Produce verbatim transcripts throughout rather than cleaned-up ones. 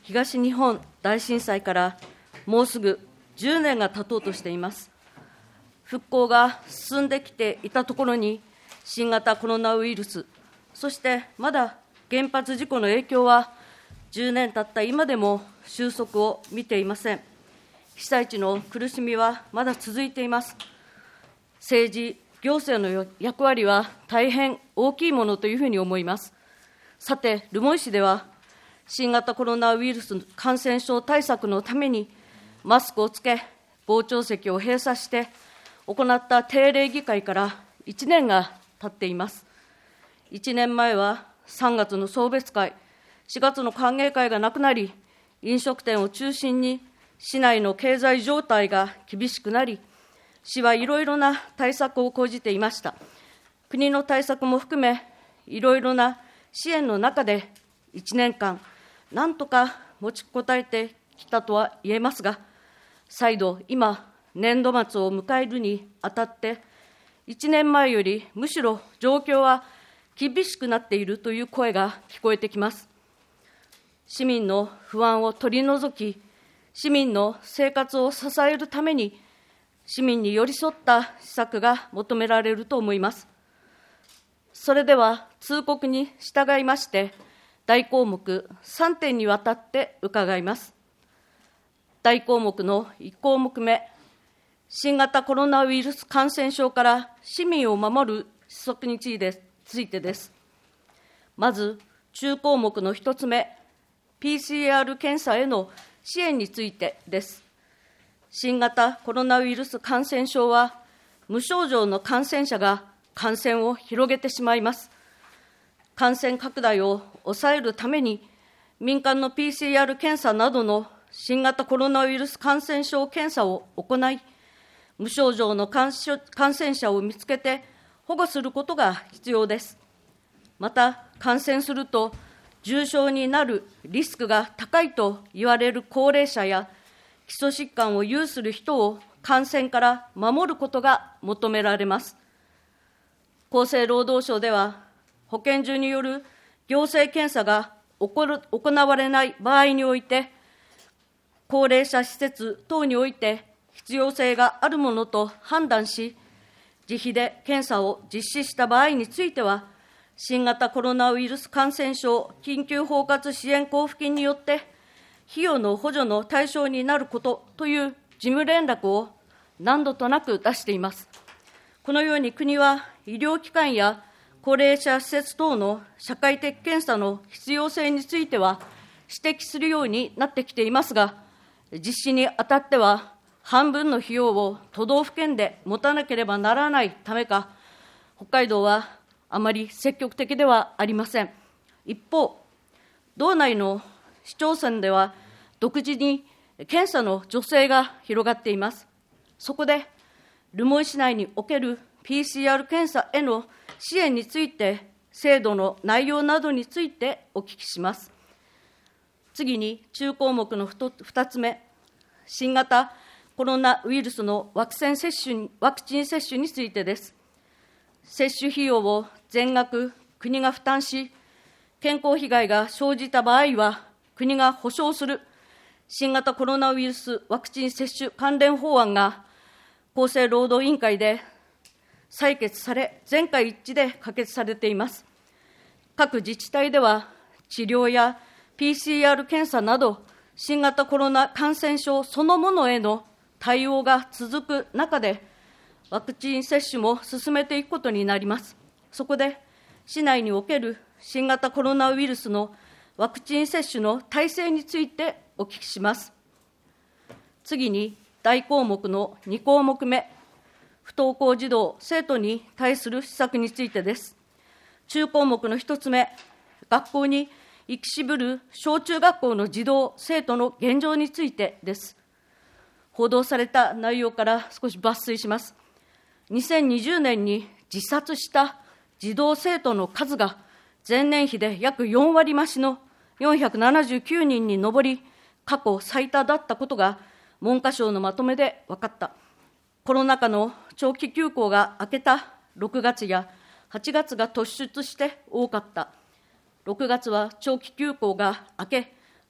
東日本大震災からもうすぐじゅうねんが経とうとしています。復興が進んできていたところに新型コロナウイルス、そしてまだ原発事故の影響はじゅうねん経った今でも収束を見ていません。被災地の苦しみはまだ続いています。政治、行政の役割は大変大きいものというふうに思います。さて、留萌市では新型コロナウイルス感染症対策のためにマスクをつけ、傍聴席を閉鎖して行った定例議会からいちねんが経っています。いちねんまえはさんがつの送別会、しがつの歓迎会がなくなり、飲食店を中心に市内の経済状態が厳しくなり、市はいろいろな対策を講じていました。国の対策も含め、いろいろな支援の中でいちねんかん、なんとか持ちこたえてきたとは言えますが、再度、今、年度末を迎えるにあたって、いちねんまえよりむしろ状況は厳しくなっているという声が聞こえてきます。市民の不安を取り除き、市民の生活を支えるために、市民に寄り添った施策が求められると思います。それでは、通告に従いまして、大項目さんてんにわたって伺います。大項目のいち項目目、新型コロナウイルス感染症から市民を守る施策についてです。まず、中項目のひとつめ、ピーシーアール 検査への支援についてです。新型コロナウイルス感染症は、無症状の感染者が感染を広げてしまいます。感染拡大を抑えるために、民間の ピーシーアール 検査などの新型コロナウイルス感染症検査を行い、無症状の感染者を見つけて保護することが必要です。また、感染すると重症になるリスクが高いと言われる高齢者や基礎疾患を有する人を感染から守ることが求められます。厚生労働省では、保健所による行政検査が行われない場合において、高齢者施設等において必要性があるものと判断し、自費で検査を実施した場合については、新型コロナウイルス感染症緊急包括支援交付金によって、費用の補助の対象になることという事務連絡を何度となく出しています。このように国は医療機関や高齢者施設等の社会的検査の必要性については指摘するようになってきていますが、実施にあたっては半分の費用を都道府県で持たなければならないためか、北海道はあまり積極的ではありません。一方、道内の市町村では独自に検査の助成が広がっています。そこで、留萌市内における ピーシーアール 検査への支援について、制度の内容などについてお聞きします。次に、中項目のふたつめ、新型コロナウイルスのワクチン接種に、ワクチン接種についてです。接種費用を全額国が負担し、健康被害が生じた場合は国が補償する新型コロナウイルスワクチン接種関連法案が厚生労働委員会で採決され、全会一致で可決されています。各自治体では治療や ピーシーアール 検査など新型コロナ感染症そのものへの対応が続く中で、ワクチン接種も進めていくことになります。そこで、市内における新型コロナウイルスのワクチン接種の体制についてお聞きします。次に、大項目のに項目目、不登校児童・生徒に対する施策についてです。中項目のひとつめ、学校に行きしぶる小中学校の児童・生徒の現状についてです。報道された内容から少し抜粋します。にせんにじゅうねんに自殺した児童生徒の数が前年比で約よんわり増しのよんひゃくななじゅうきゅうにんに上り、過去最多だったことが文科省のまとめで分かった。コロナ禍の長期休校が明けたろくがつやはちがつが突出して多かった。ろくがつは長期休校が明け、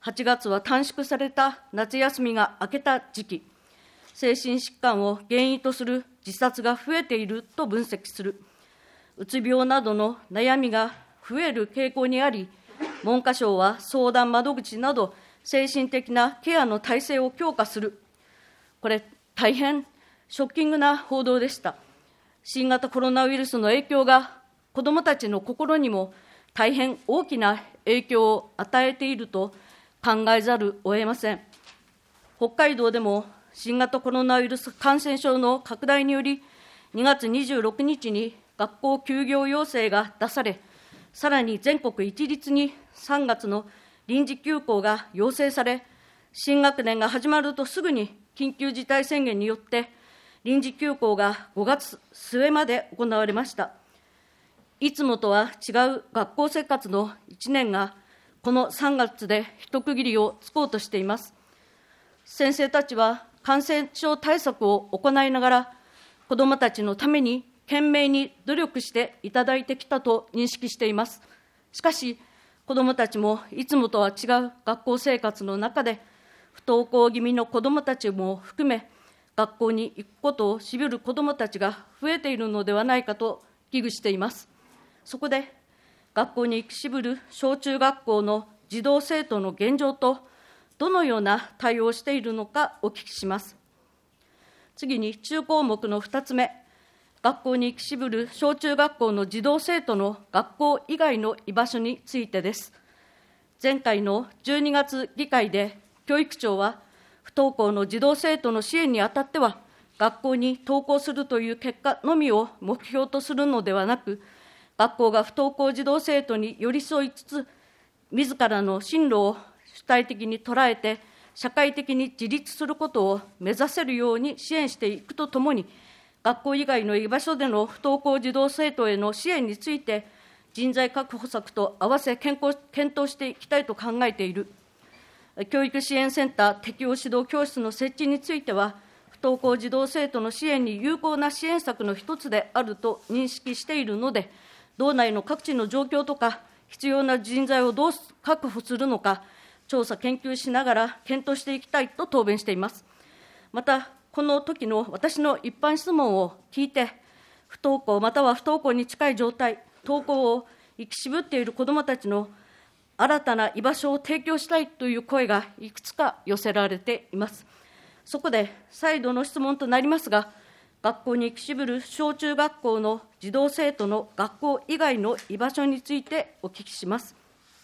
はちがつは短縮された夏休みが明けた時期、精神疾患を原因とする自殺が増えていると分析する。うつ病などの悩みが増える傾向にあり、文科省は相談窓口など精神的なケアの体制を強化する。これ、大変ショッキングな報道でした。新型コロナウイルスの影響が子どもたちの心にも大変大きな影響を与えていると考えざるを得ません。北海道でも新型コロナウイルス感染症の拡大により、にがつにじゅうろくにちに学校休業要請が出され、さらに全国一律にさんがつの臨時休校が要請され、新学年が始まるとすぐに緊急事態宣言によって臨時休校がごがつすえまで行われました。いつもとは違う学校生活のいちねんがこのさんがつで一区切りをつこうとしています。先生たちは感染症対策を行いながら、子どもたちのために懸命に努力していただいてきたと認識しています。しかし、子どもたちもいつもとは違う学校生活の中で、不登校気味の子どもたちも含め、学校に行くことをしびる子どもたちが増えているのではないかと危惧しています。そこで、学校に行きしぶる小中学校の児童生徒の現状と、どのような対応をしているのかお聞きします。次に、中項目のふたつめ、学校に行きしぶる小中学校の児童生徒の学校以外の居場所についてです。前回のじゅうにがつ議会で、教育庁は、不登校の児童生徒の支援にあたっては、学校に登校するという結果のみを目標とするのではなく、学校が不登校児童生徒に寄り添いつつ、自らの進路を主体的に捉えて、社会的に自立することを目指せるように支援していくとともに、学校以外の居場所での不登校児童生徒への支援について、人材確保策と合わせ検討していきたいと考えている。教育支援センター適応指導教室の設置については、不登校児童生徒の支援に有効な支援策の一つであると認識しているので、道内の各地の状況とか、必要な人材をどう確保するのか、調査・研究しながら検討していきたいと答弁しています。また、この時の私の一般質問を聞いて、不登校または不登校に近い状態、登校を行き渋っている子どもたちの新たな居場所を提供したいという声がいくつか寄せられています。そこで再度の質問となりますが、学校に行きしぶる小中学校の児童生徒の学校以外の居場所についてお聞きします。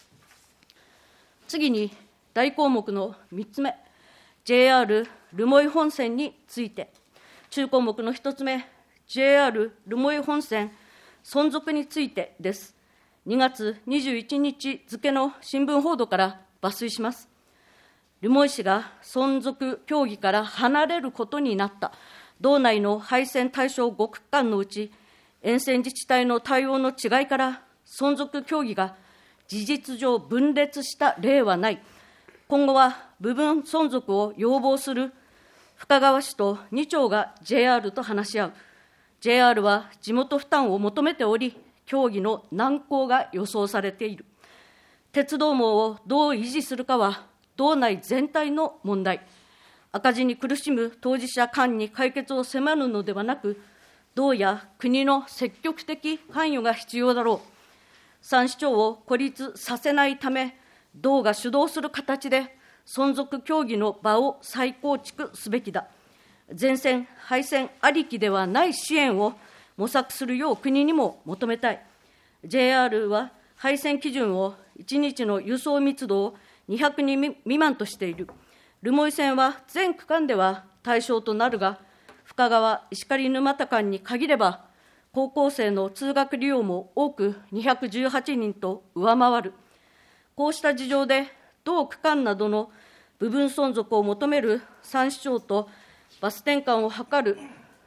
次に、大項目のみっつめ、ジェイアール 留萌本線について、中項目のひとつめ、ジェイアール 留萌本線存続についてです。にがつにじゅういちにち付の新聞報道から抜粋します。留萌市が存続協議から離れることになった。道内の廃線対象ご区間のうち、沿線自治体の対応の違いから存続協議が事実上分裂した例はない。今後は部分存続を要望する深川市とに町が ジェイアール と話し合う。ジェイアール は地元負担を求めており、協議の難航が予想されている。鉄道網をどう維持するかは道内全体の問題。赤字に苦しむ当事者間に解決を迫るのではなく、道や国の積極的関与が必要だろう。さん市町を孤立させないため、道が主導する形で存続協議の場を再構築すべきだ。全線廃線ありきではない支援を模索するよう国にも求めたい。ジェイアール は廃線基準をいちにちの輸送密度をにひゃくにん未満としている。留萌線は全区間では対象となるが、深川石狩沼田間に限れば、高校生の通学利用も多くにひゃくじゅうはちにんと上回る。こうした事情で、同区間などの部分存続を求めるさん市町とバス転換を図る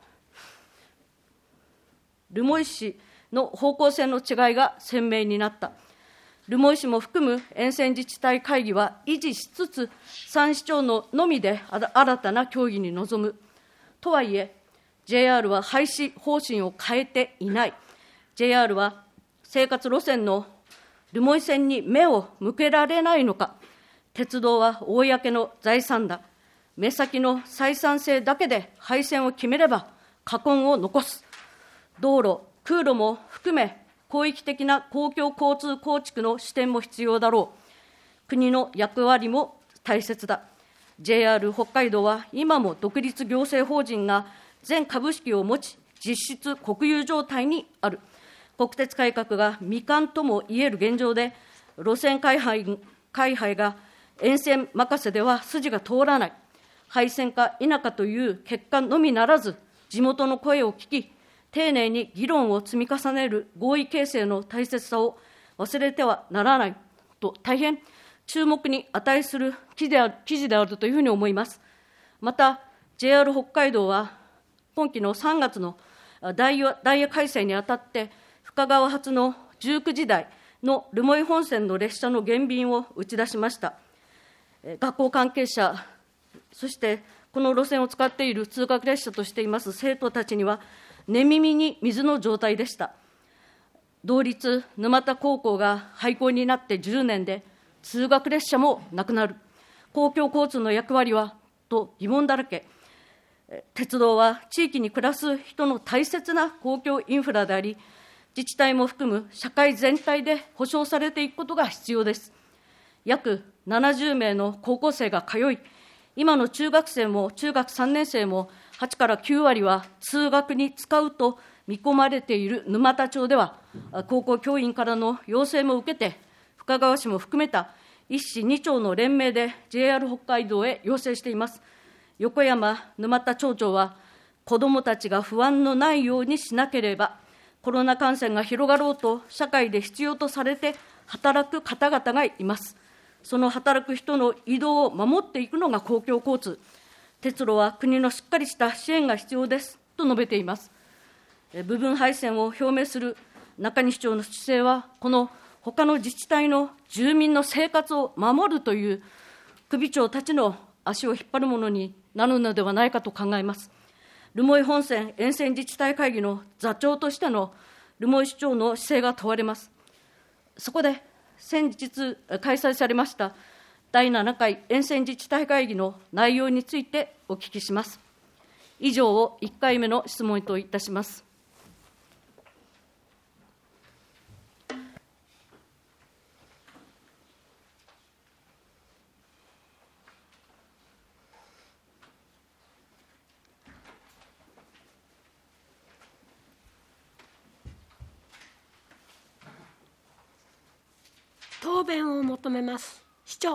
留萌市の方向性の違いが鮮明になった。留萌市も含む沿線自治体会議は維持しつつ、さん市町ののみで新たな協議に臨む。とはいえ、ジェイアール は廃止方針を変えていない。ジェイアール は生活路線の留萌線に目を向けられないのか、 鉄道は公の財産だ。目先の採算性だけで廃線を決めれば禍根を残す。道路、空路も含め広域的な公共交通構築の視点も必要だろう。国の役割も大切だ。ジェイアール 北海道は今も独立行政法人が全株式を持ち、実質国有状態にある。国鉄改革が未完ともいえる現状で、路線開廃、開廃が沿線任せでは筋が通らない。廃線か否かという結果のみならず、地元の声を聞き、丁寧に議論を積み重ねる合意形成の大切さを忘れてはならないと、大変注目に値する記事である、記事であるというふうに思います。また、ジェイアール 北海道は、今期のさんがつのダイヤ改正にあたって、深川発のじゅうくじだいの留萌本線の列車の減便を打ち出しました。学校関係者、そしてこの路線を使っている通学列車としています生徒たちには、寝耳に水の状態でした。同立沼田高校が廃校になってじゅうねんで、通学列車もなくなる。公共交通の役割はと疑問だらけ。鉄道は地域に暮らす人の大切な公共インフラであり、自治体も含む社会全体で保障されていくことが必要です。約ななじゅうめいの高校生が通い、今の中学生も中学さんねんせいもはちからきゅうわりは通学に使うと見込まれている沼田町では、高校教員からの要請も受けて、深川市も含めたいっしにちょうの連名で ジェイアール 北海道へ要請しています。横山沼田町長は、子どもたちが不安のないようにしなければ、コロナ感染が広がろうと社会で必要とされて働く方々がいます。その働く人の移動を守っていくのが公共交通。鉄路は国のしっかりした支援が必要ですと述べています。部分廃線を表明する中西町の姿勢は、この他の自治体の住民の生活を守るという首長たちの足を引っ張るものになるのではないかと考えます。留萌本線沿線自治体会議の座長としての留萌市長の姿勢が問われます。そこで先日開催されましただいななかい沿線自治体会議の内容についてお聞きします。以上をいっかいめの質問といたします。 答弁を求めます。市長。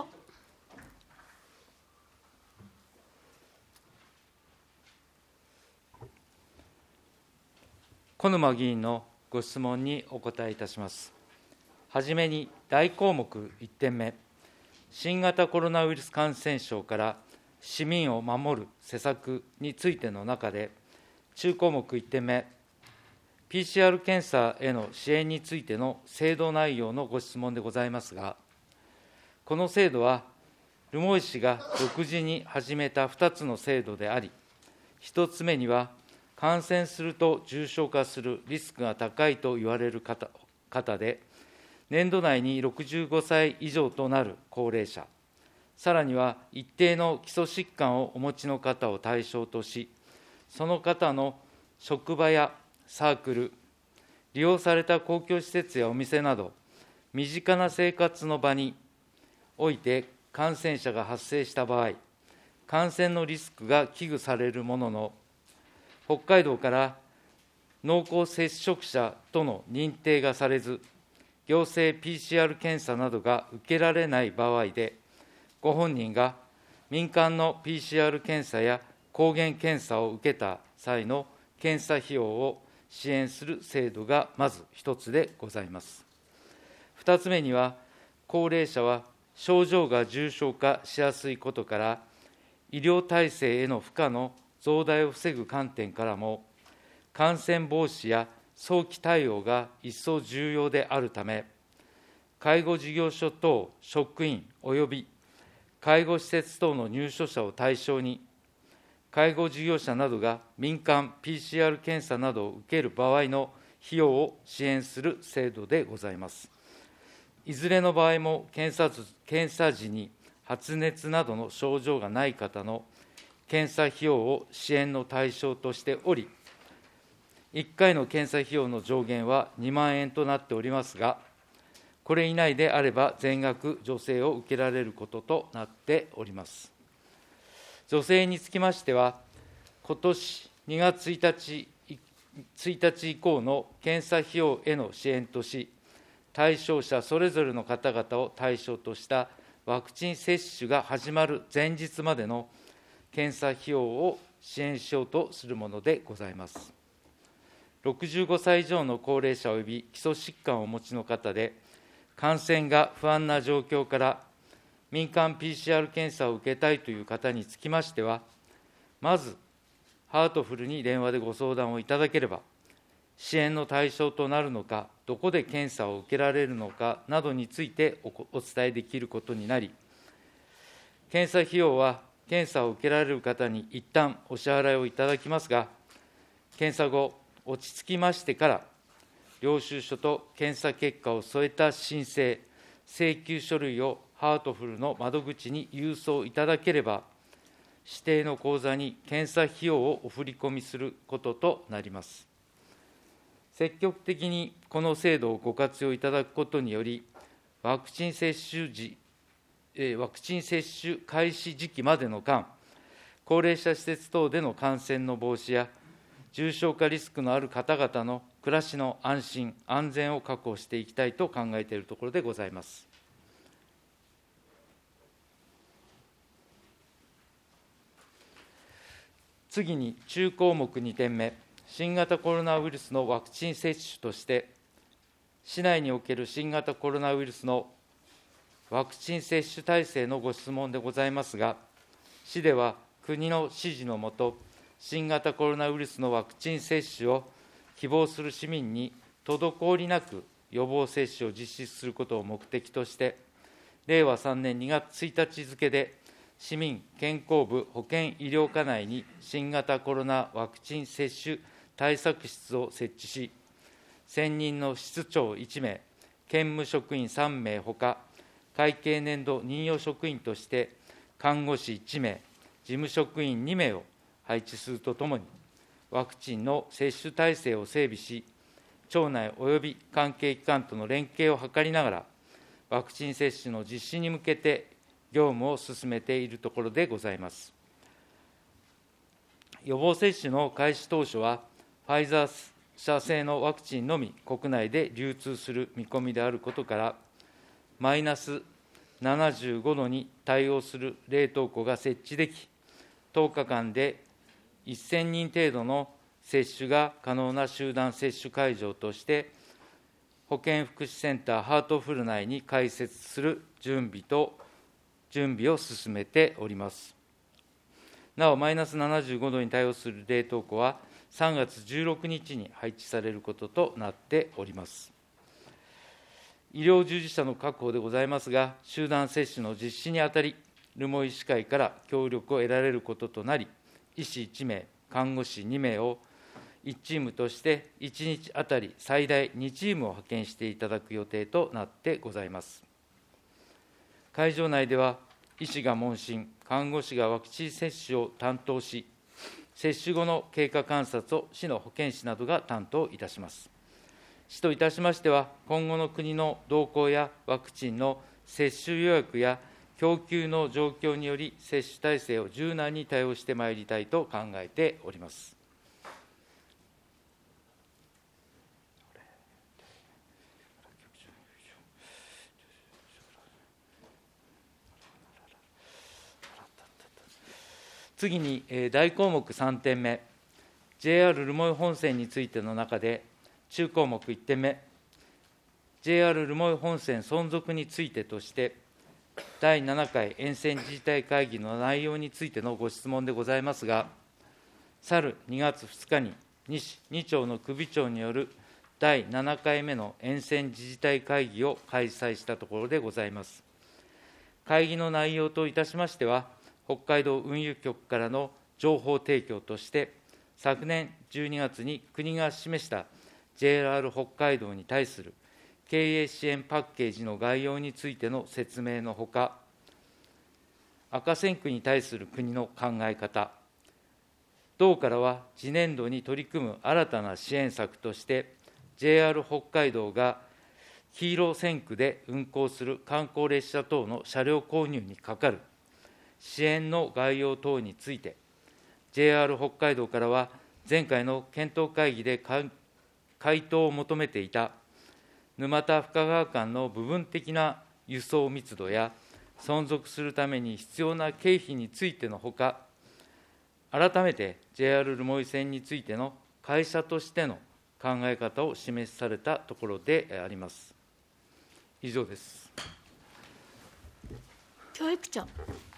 小沼議員のご質問にお答えいたします。はじめに大項目いってんめ、新型コロナウイルス感染症から市民を守る施策についての中で、中項目いってんめ、ピーシーアール 検査への支援についての制度内容のご質問でございますが、この制度は、留萌市が独自に始めたふたつの制度であり、ひとつめには、感染すると重症化するリスクが高いと言われる方、方で、年度内にろくじゅうごさい以上となる高齢者、さらには一定の基礎疾患をお持ちの方を対象とし、その方の職場やサークル、利用された公共施設やお店など、身近な生活の場において感染者が発生した場合、感染のリスクが危惧されるものの、北海道から濃厚接触者との認定がされず、行政 ピーシーアール 検査などが受けられない場合で、ご本人が民間の ピーシーアール 検査や抗原検査を受けた際の検査費用を支援する制度がまず一つでございます。二つ目には、高齢者は症状が重症化しやすいことから、医療体制への負荷の増大を防ぐ観点からも、感染防止や早期対応が一層重要であるため、介護事業所等職員および介護施設等の入所者を対象に、介護事業者などが民間 ピーシーアール 検査などを受ける場合の費用を支援する制度でございます。いずれの場合も検査時、検査時に発熱などの症状がない方の検査費用を支援の対象としており、いっかいの検査費用の上限はにまんえんとなっておりますが、これ以内であれば全額助成を受けられることとなっております。助成につきましては、ことしにがつついたち以降の検査費用への支援とし、対象者それぞれの方々を対象としたワクチン接種が始まる前日までの検査費用を支援しようとするものでございます。ろくじゅうごさい以上の高齢者および基礎疾患をお持ちの方で、感染が不安な状況から民間 ピーシーアール 検査を受けたいという方につきましては、まず、ハートフルに電話でご相談をいただければ、支援の対象となるのか、どこで検査を受けられるのかなどについて お, お伝えできることになり、検査費用は検査を受けられる方に一旦お支払いをいただきますが、検査後、落ち着きましてから、領収書と検査結果を添えた申請、請求書類をハートフルの窓口に郵送いただければ、指定の口座に検査費用をお振り込みすることとなります。積極的にこの制度をご活用いただくことにより、ワクチン接種時、ワクチン接種開始時期までの間、高齢者施設等での感染の防止や、重症化リスクのある方々の暮らしの安心・安全を確保していきたいと考えているところでございます。次に、中項目にてんめ、新型コロナウイルスのワクチン接種として、市内における新型コロナウイルスのワクチン接種体制のご質問でございますが、市では国の指示のもと、新型コロナウイルスのワクチン接種を希望する市民に滞りなく予防接種を実施することを目的として、れいわさんねんにがつついたち付で、市民健康部保健医療課内に新型コロナワクチン接種対策室を設置し、専任の室長いちめい、兼務職員さんめいほか、会計年度任用職員として看護師いちめい、事務職員にめいを配置するとともに、ワクチンの接種体制を整備し、庁内および関係機関との連携を図りながら、ワクチン接種の実施に向けて業務を進めているところでございます。予防接種の開始当初は、ファイザー社製のワクチンのみ国内で流通する見込みであることから、マイナスななじゅうごどに対応する冷凍庫が設置でき、とおかかんでせんにん程度の接種が可能な集団接種会場として、保健福祉センターハートフル内に開設する準備と準備を進めております。なお、マイナスななじゅうごどに対応する冷凍庫は、さんがつじゅうろくにちに配置されることとなっております。医療従事者の確保でございますが、集団接種の実施にあたり、留萌医師会から協力を得られることとなり、医師いちめい、看護師にめいをいちチームとしていちにちあたり最大にチームを派遣していただく予定となってございます。会場内では、医師が問診、看護師がワクチン接種を担当し、接種後の経過観察を市の保健師などが担当いたします。市といたしましては、今後の国の動向やワクチンの接種予約や供給の状況により、接種体制を柔軟に対応してまいりたいと考えております。次に、大項目さんてんめ、ジェイアール 留萌本線についての中で、中項目いってんめ、ジェイアール 留萌本線存続についてとして、だいななかい沿線自治体会議の内容についてのご質問でございますが、去るにがつふつかに、西に町の首長によるだいななかいめの沿線自治体会議を開催したところでございます。会議の内容といたしましては、北海道運輸局からの情報提供として、昨年じゅうにがつに国が示した ジェイアール 北海道に対する経営支援パッケージの概要についての説明のほか、 赤線区に対する国の考え方、同からは次年度に取り組む新たな支援策として、ジェイアール 北海道が黄色線区で運行する観光列車等の車両購入にかかる支援の概要等について、ジェイアール 北海道からは、前回の検討会議で回答を求めていた沼田深川間の部分的な輸送密度や、存続するために必要な経費についてのほか、改めて ジェイアール 留萌線についての会社としての考え方を示されたところであります。以上です。 教育長。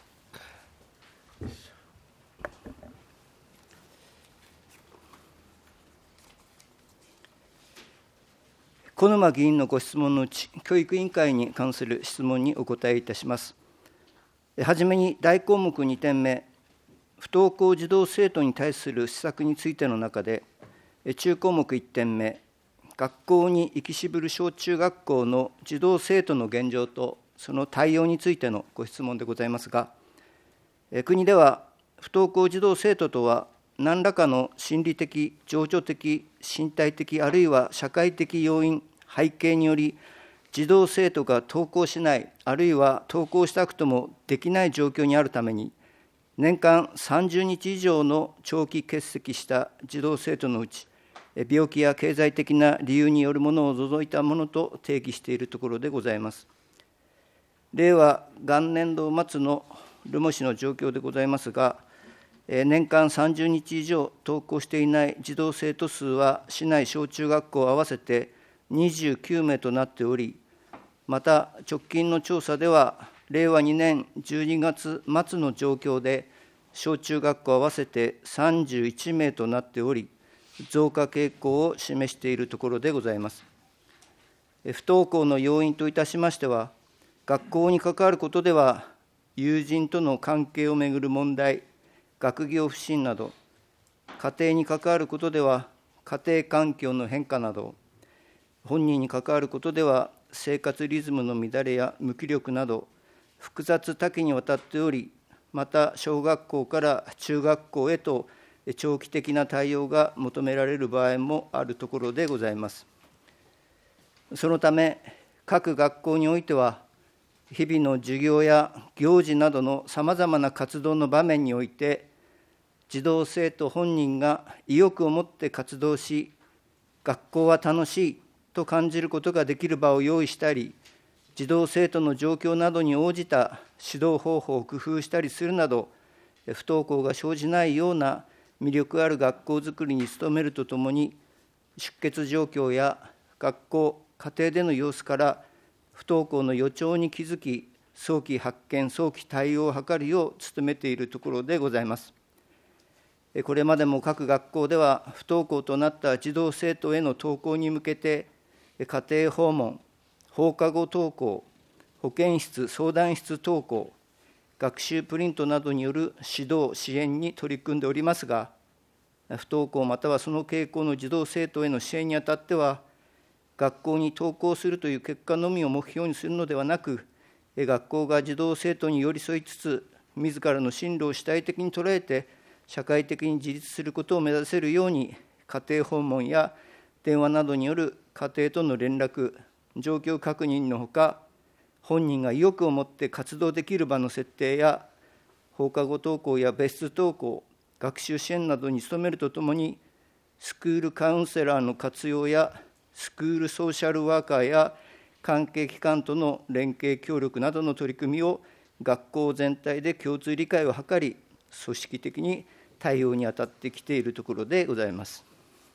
小沼議員のご質問のうち、教育委員会に関する質問にお答えいたします。はじめに大項目にてんめ、不登校児童生徒に対する施策についての中で、中項目いってんめ、学校に行きしぶる小中学校の児童生徒の現状とその対応についてのご質問でございますが、国では不登校児童生徒とは、何らかの心理的、情緒的、身体的、あるいは社会的要因、背景により、児童生徒が登校しない、あるいは登校したくともできない状況にあるために、年間さんじゅうにち以上の長期欠席した児童生徒のうち、病気や経済的な理由によるものを除いたものと定義しているところでございます。令和元年度末の留萌市の状況でございますが、年間さんじゅうにち以上登校していない児童生徒数は、市内小中学校合わせてにじゅうきゅうめいとなっており、また直近の調査では、令和にねんじゅうにがつ末の状況で、小中学校合わせてさんじゅういちめいとなっており、増加傾向を示しているところでございます。不登校の要因といたしましては、学校に関わることでは、友人との関係をめぐる問題、学業不振など、家庭に関わることでは、家庭環境の変化など、本人に関わることでは、生活リズムの乱れや無気力など、複雑多岐にわたっており、また小学校から中学校へと長期的な対応が求められる場合もあるところでございます。そのため、各学校においては、日々の授業や行事などのさまざまな活動の場面において、児童生徒本人が意欲を持って活動し、学校は楽しいと感じることができる場を用意したり、児童生徒の状況などに応じた指導方法を工夫したりするなど、不登校が生じないような魅力ある学校づくりに努めるとともに、出欠状況や学校、家庭での様子から不登校の予兆に気づき、早期発見、早期対応を図るよう努めているところでございます。これまでも各学校では、不登校となった児童生徒への登校に向けて、家庭訪問、放課後登校、保健室、相談室登校、学習プリントなどによる指導、支援に取り組んでおりますが、不登校またはその傾向の児童生徒への支援にあたっては、学校に登校するという結果のみを目標にするのではなく、学校が児童生徒に寄り添いつつ、自らの進路を主体的に捉えて、社会的に自立することを目指せるように、家庭訪問や電話などによる家庭との連絡、状況確認のほか、本人が意欲を持って活動できる場の設定や、放課後登校や別室登校、学習支援などに努めるとともに、スクールカウンセラーの活用や、スクールソーシャルワーカーや関係機関との連携協力などの取り組みを学校全体で共通理解を図り、組織的に対応に当たってきているところでございます。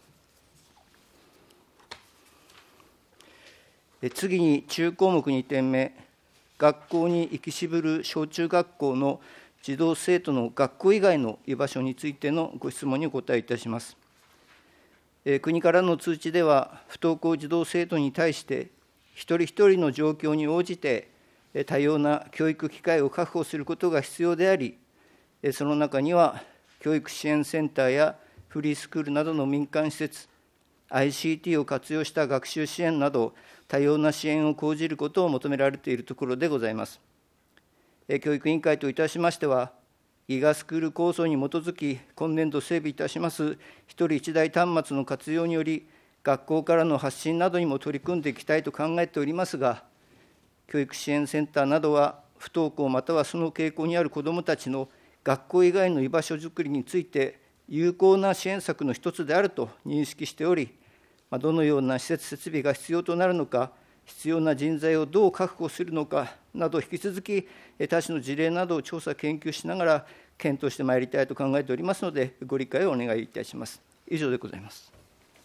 次に中項目にてんめ、学校に行きしぶる小中学校の児童生徒の学校以外の居場所についてのご質問にお答えいたします。国からの通知では、不登校児童生徒に対して、一人一人の状況に応じて、多様な教育機会を確保することが必要であり、その中には、教育支援センターやフリースクールなどの民間施設、アイシーティー を活用した学習支援など、多様な支援を講じることを求められているところでございます。 教育委員会といたしましては、ギガスクール構想に基づき、今年度整備いたします一人一台端末の活用により、学校からの発信などにも取り組んでいきたいと考えておりますが、教育支援センターなどは、不登校またはその傾向にある子どもたちの学校以外の居場所づくりについて、有効な支援策の一つであると認識しており、どのような施設設備が必要となるのか、必要な人材をどう確保するのかなど、引き続き他市の事例などを調査・研究しながら検討してまいりたいと考えておりますので、ご理解をお願いいたします。以上でございます。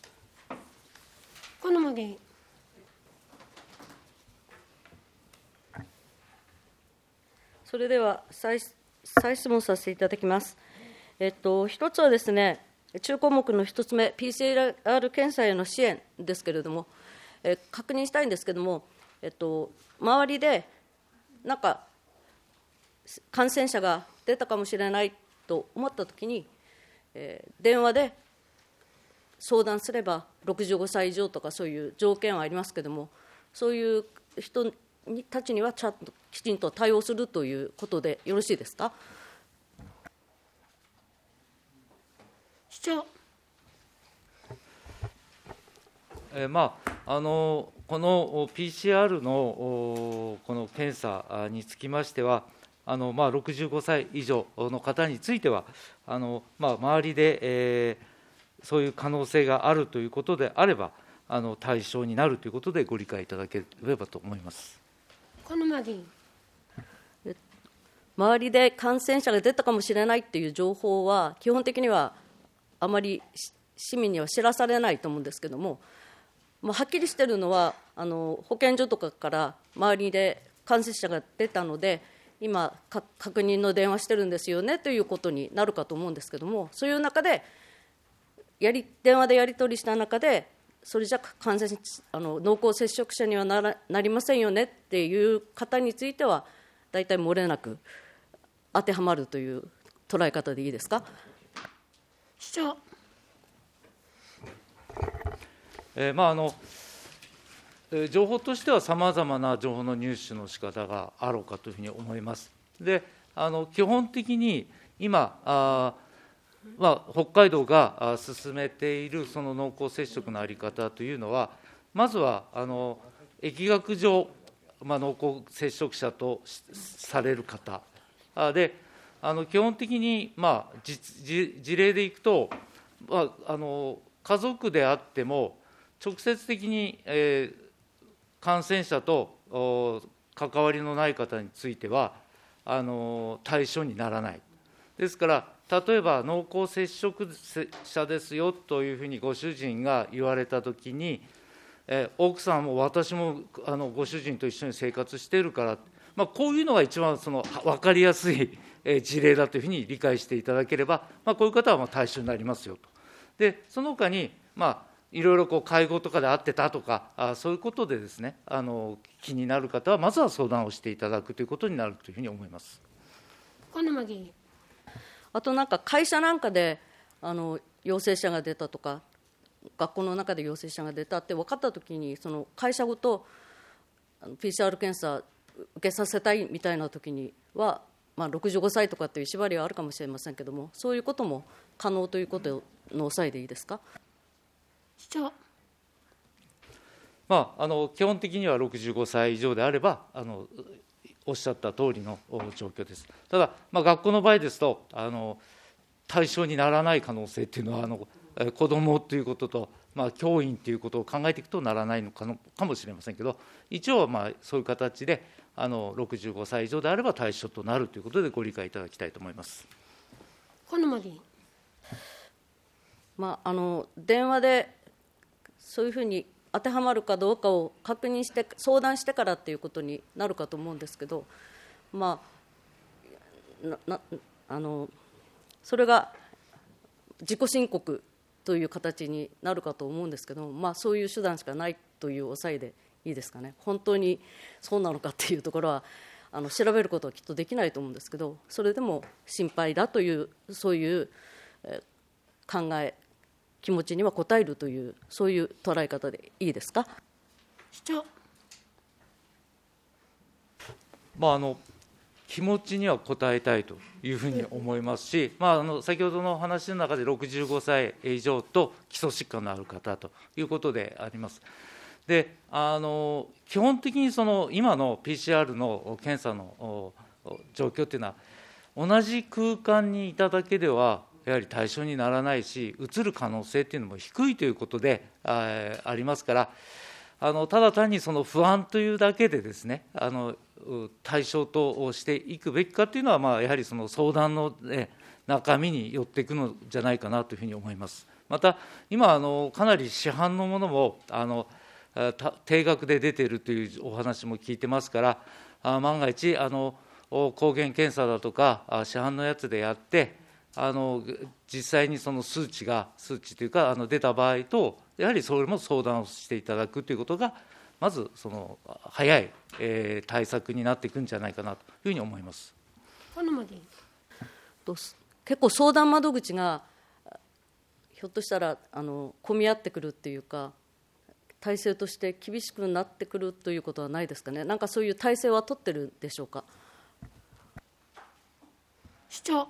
小沼議員。 それでは再、再質問させていただきます。えっと、一つはですね、中項目の一つ目、ピーシーアール 検査への支援ですけれども、え確認したいんですけれども、えっと、周りでなんか感染者が出たかもしれないと思ったときに、えー、電話で相談すればろくじゅうごさい以上とかそういう条件はありますけれども、そういう人たちにはちゃんときちんと対応するということでよろしいですか。 市長。 えーまあ、あのこの ピーシーアール のこの検査につきましては、あのまあ、ろくじゅうごさい以上の方については、あのまあ、周りで、えー、そういう可能性があるということであれば、あの対象になるということでご理解いただければと思います。小沼議員。 周りで感染者が出たかもしれないという情報は、基本的にはあまり市民には知らされないと思うんですけれども、もうはっきりしているのは、あの保健所とかから周りで感染者が出たので、今、確認の電話してるんですよねということになるかと思うんですけれども、そういう中でやり、電話でやり取りした中で、それじゃ感染あの濃厚接触者にはならなりませんよねっていう方については、大体漏れなく当てはまるという捉え方でいいですか。 市長。 えーまあ、あの情報としてはさまざまな情報の入手の仕方があろうかというふうに思います。で、あの基本的に今あ、まあ、北海道が進めているその濃厚接触の在り方というのは、まずはあの疫学上、まあ、濃厚接触者とされる方で、あの基本的に、まあ、事例でいくと、まあ、あの家族であっても直接的に、えー、感染者と関わりのない方についてはあの対象にならない。ですから例えば濃厚接触者ですよというふうにご主人が言われたときに、えー、奥さんも私もあのご主人と一緒に生活しているから、まあ、こういうのが一番その分かりやすい事例だというふうに理解していただければ、まあ、こういう方はまあ対象になりますよと。でその他に、まあいろいろこう介護とかで会ってたとか、あそういうことでですね、あの気になる方はまずは相談をしていただくということになるというふうに思います。 小沼議員。 あとなんか会社なんかであの陽性者が出たとか、学校の中で陽性者が出たって分かったときに、その会社ごと ピーシーアール 検査受けさせたいみたいなときには、まあ、ろくじゅうごさいとかっていう縛りはあるかもしれませんけれども、そういうことも可能ということの抑えでいいですか。 市長。 まあ、あの基本的にはろくじゅうごさい以上であれば、あのおっしゃった通りの状況です。ただ、まあ、学校の場合ですと、あの対象にならない可能性というのは、あの子どもということと、まあ、教員ということを考えていくとならないのかのかもしれませんけど、一応はまあそういう形であのろくじゅうごさい以上であれば対象となるということでご理解いただきたいと思います。 小沼議員。 まあ、あの電話でそういうふうに当てはまるかどうかを確認して相談してからということになるかと思うんですけど、まあ、ななあのそれが自己申告という形になるかと思うんですけど、まあ、そういう手段しかないという抑えでいいですかね。本当にそうなのかっていうところはあの調べることはきっとできないと思うんですけど、それでも心配だというそういう、えー、考え気持ちには応えるという、そういう捉え方でいいですか。 市長。 まあ、あの気持ちには応えたいというふうに思いますし、まあ、あの先ほどの話の中でろくじゅうごさい以上と基礎疾患のある方ということであります。であの基本的にその今の ピーシーアール の検査の状況というのは、同じ空間にいただけではやはり対象にならないし、うつる可能性というのも低いということで あ, ありますから、あのただ単にその不安というだけでですね、あの対象としていくべきかというのは、まあ、やはりその相談の、ね、中身によっていくのじゃないかなというふうに思います。また今あのかなり市販のものもあの定額で出ているというお話も聞いてますから、あ万が一あの抗原検査だとか市販のやつでやって、あの実際にその数値が数値というかあの出た場合と、やはりそれも相談をしていただくということが、まずその早い、えー、対策になっていくんじゃないかなというふうに思います。 結構相談窓口がひょっとしたらあの混み合ってくるっていうか、体制として厳しくなってくるということはないですかね。なんかそういう体制は取ってるでしょうか。 市長。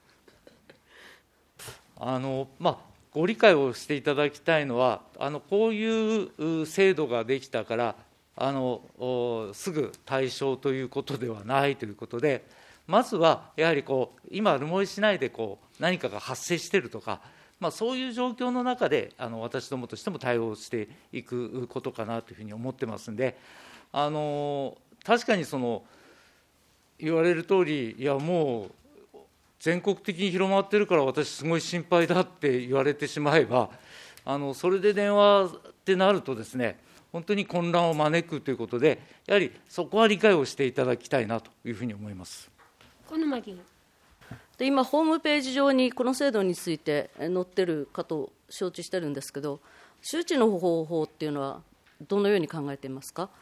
あのまあ、ご理解をしていただきたいのは、あのこういう制度ができたからあのすぐ対象ということではないということで、まずはやはりこう今、留萌市内でこう何かが発生しているとか、まあ、そういう状況の中であの私どもとしても対応していくことかなというふうに思ってますんで、あの確かにその言われる通り、いやもう全国的に広まってるから私すごい心配だって言われてしまえば、あのそれで電話ってなるとですね、本当に混乱を招くということで、やはりそこは理解をしていただきたいなというふうに思います。 小沼議員。 で今、ホームページ上にこの制度について載ってるかと承知してるんですけど、周知の方法っていうのはどのように考えていますか。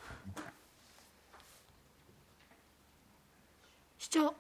市長。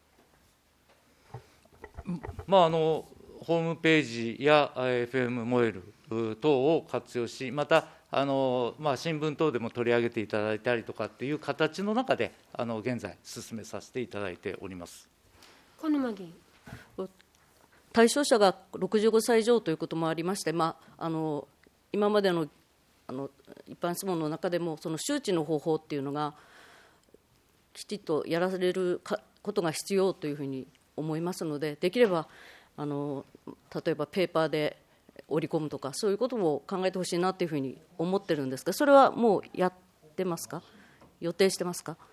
まあ、あのホームページや エフエム モエル等を活用し、またあの、まあ、新聞等でも取り上げていただいたりとかっていう形の中で、あの現在、進めさせていただいております。 小沼議員。 対象者がろくじゅうごさい以上ということもありまして、まあ、あの今までの、あの一般質問の中でも、その周知の方法っていうのが、きちっとやられることが必要というふうに思いますので、できればあの例えばペーパーで織り込むとか、そういうことも考えてほしいなというふうに思ってるんですが、それはもうやってますか、予定してますか。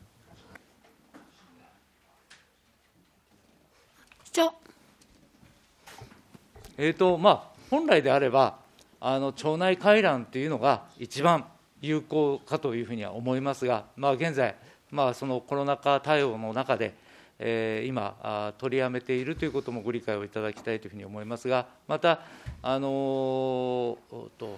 市長。 えーとまあ、本来であれば、あの町内会覧というのが一番有効かというふうには思いますが、まあ、現在、まあ、そのコロナ禍対応の中で、えー、今、取りやめているということもご理解をいただきたいというふうに思いますが、また、あのー、と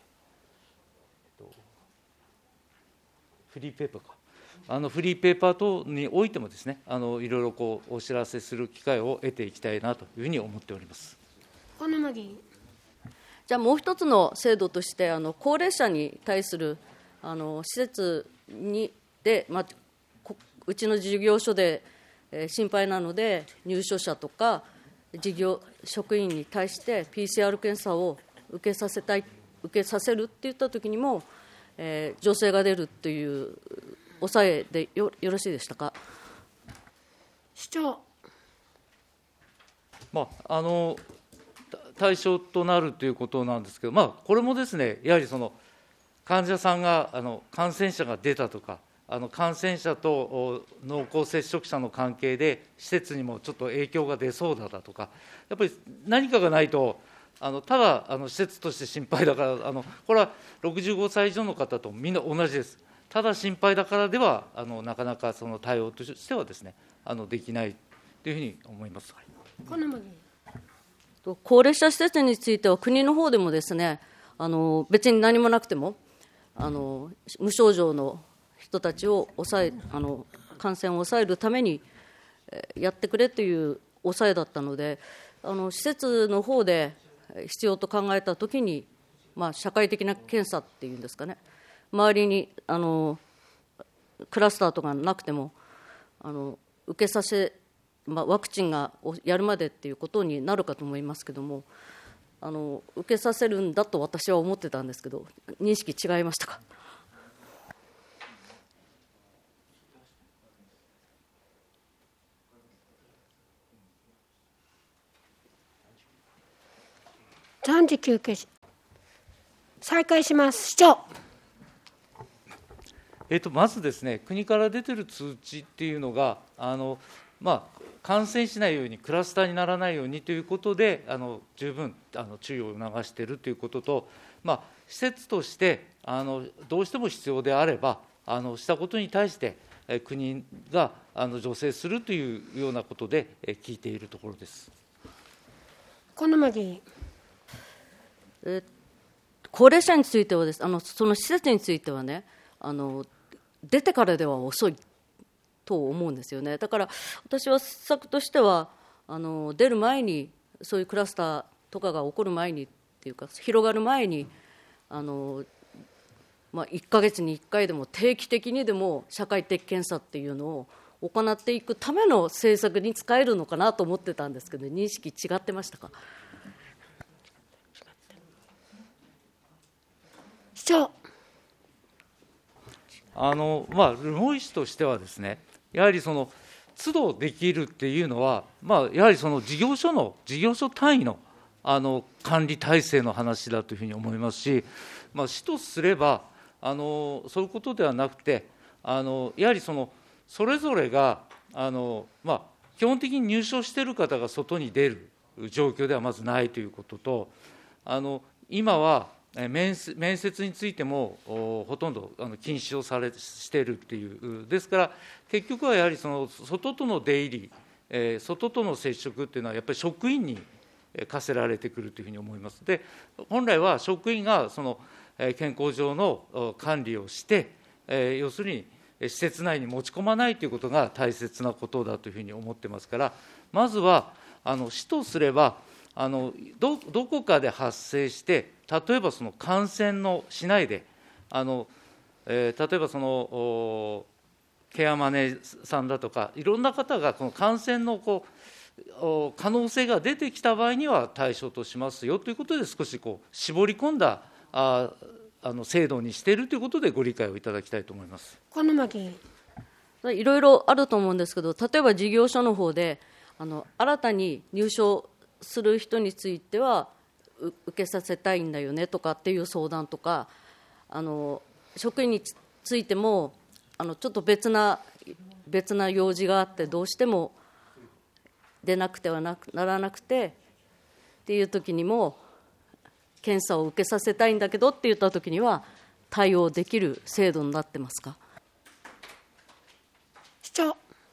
フリーペーパーか、あのフリーペーパー等においてもですね、あのいろいろこうお知らせする機会を得ていきたいなというふうに思っております。 小沼議員。 じゃあもう一つの制度として、あの高齢者に対するあの施設にで、まあ、うちの事業所で、えー、心配なので、入所者とか事業職員に対して ピーシーアール 検査を受けさせたい、受けさせるっていったときにも、えー、助成が出るという抑えで よ, よろしいでしたか。 市長。 まあ、あの対象となるということなんですけど、まあ、これもですね、やはりその患者さんがあの感染者が出たとか、あの感染者と濃厚接触者の関係で施設にもちょっと影響が出そうだだとか、やっぱり何かがないと、あのただあの施設として心配だから、あのこれはろくじゅうごさい以上の方とみんな同じです。ただ心配だからでは、あのなかなかその対応としてはですね、あのできないというふうに思います。 小沼議員。 高齢者施設については、国の方でもですね、あの別に何もなくてもあの無症状の人たちを抑えあの感染を抑えるためにやってくれという抑えだったので、あの施設の方で必要と考えたときに、まあ、社会的な検査っていうんですかね、周りにあのクラスターとかなくてもあの受けさせ、まあ、ワクチンがやるまでっていうことになるかと思いますけども、あの受けさせるんだと私は思ってたんですけど、認識違いましたか。 暫時休憩し再開します。市長。 えっと、まずですね、国から出てる通知っていうのが、あのまあ、感染しないように、クラスターにならないようにということで、あの十分あの注意を促しているということと、まあ、施設としてあのどうしても必要であれば、あのしたことに対して、え国があの助成するというようなことで、え聞いているところです。 小沼議員。 え高齢者についてはです、あのその施設についてはね、あの出てからでは遅いと思うんですよね。だから私は施策としては、あの出る前に、そういうクラスターとかが起こる前にっていうか、広がる前に、あの、まあ、いっかげつにいっかいでも定期的にでも社会的検査っていうのを行っていくための政策に使えるのかなと思ってたんですけど、認識違ってましたか。 市長。 あのまあ、留萌市としてはですね、やはりその都度できるっていうのは、まあ、やはりその事業所の事業所単位のあの管理体制の話だというふうに思いますし、まあ、市とすればあのそういうことではなくて、あのやはりそのそれぞれがあの、まあ、基本的に入所している方が外に出る状況ではまずないということと、あの今は面接、面接についてもほとんどあの禁止をされしているっていう、ですから、結局はやはりその外との出入り、えー、外との接触っていうのは、やっぱり職員に課せられてくるというふうに思います。で、本来は職員がその健康上の管理をして、えー、要するに施設内に持ち込まないということが大切なことだというふうに思ってますから、まずはあの市とすれば、あの ど, どこかで発生して、例えばその感染のしないで、あのえー、例えばそのケアマネさんだとか、いろんな方がこの感染のこう可能性が出てきた場合には対象としますよということで、少しこう絞り込んだああの制度にしているということで、ご理解をいただきたいと思います。 小沼議員。 いろいろあると思うんですけど、例えば事業所の方で、あの新たに入所する人については受けさせたいんだよねとかっていう相談とか、あの職員についてもあのちょっと別な別な用事があってどうしても出なくてはなくならなくてっていう時にも、検査を受けさせたいんだけどって言った時には対応できる制度になってますか。 市長。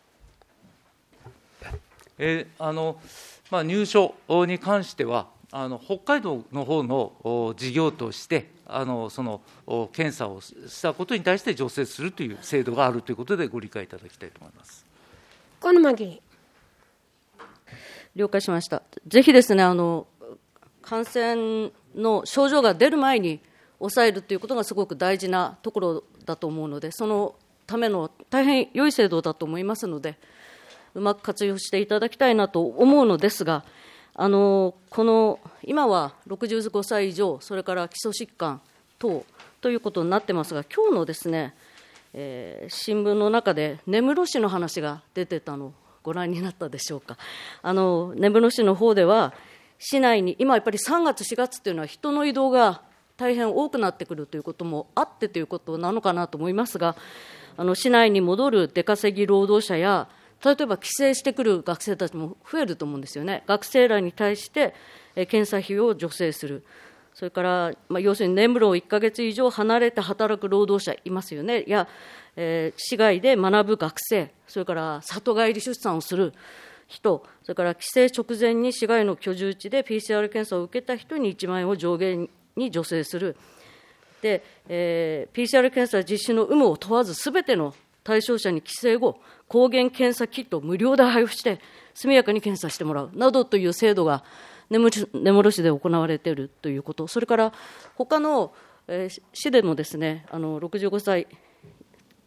えーあのまあ、入所に関しては、あの北海道の方の事業として、あのその検査をしたことに対して助成するという制度があるということで、ご理解いただきたいと思います。 小沼議員。 了解しました。ぜひですね、あの感染の症状が出る前に抑えるということがすごく大事なところだと思うので、そのための大変良い制度だと思いますので、うまく活用していただきたいなと思うのですが、あのこの今はろくじゅうごさい以上、それから基礎疾患等ということになってますが、今日のですね、えー、新聞の中で根室市の話が出てたのをご覧になったでしょうか。あの根室市の方では、市内に今やっぱりさんがつしがつというのは人の移動が大変多くなってくるということもあってということなのかなと思いますが、あの市内に戻る出稼ぎ労働者や、例えば帰省してくる学生たちも増えると思うんですよね。学生らに対して検査費を助成する、それから、まあ、要するに根室をいっかげつ以上離れて働く労働者いますよね。や、えー、市外で学ぶ学生、それから里帰り出産をする人、それから帰省直前に市外の居住地で ピーシーアール 検査を受けた人にいちまんえんを上限に助成する。で、えー、ピーシーアール 検査実施の有無を問わず、すべての対象者に帰省後、抗原検査キットを無料で配布して、速やかに検査してもらうなどという制度が根室市で行われているということ、それから他の、えー、市でもですね、あのろくじゅうごさい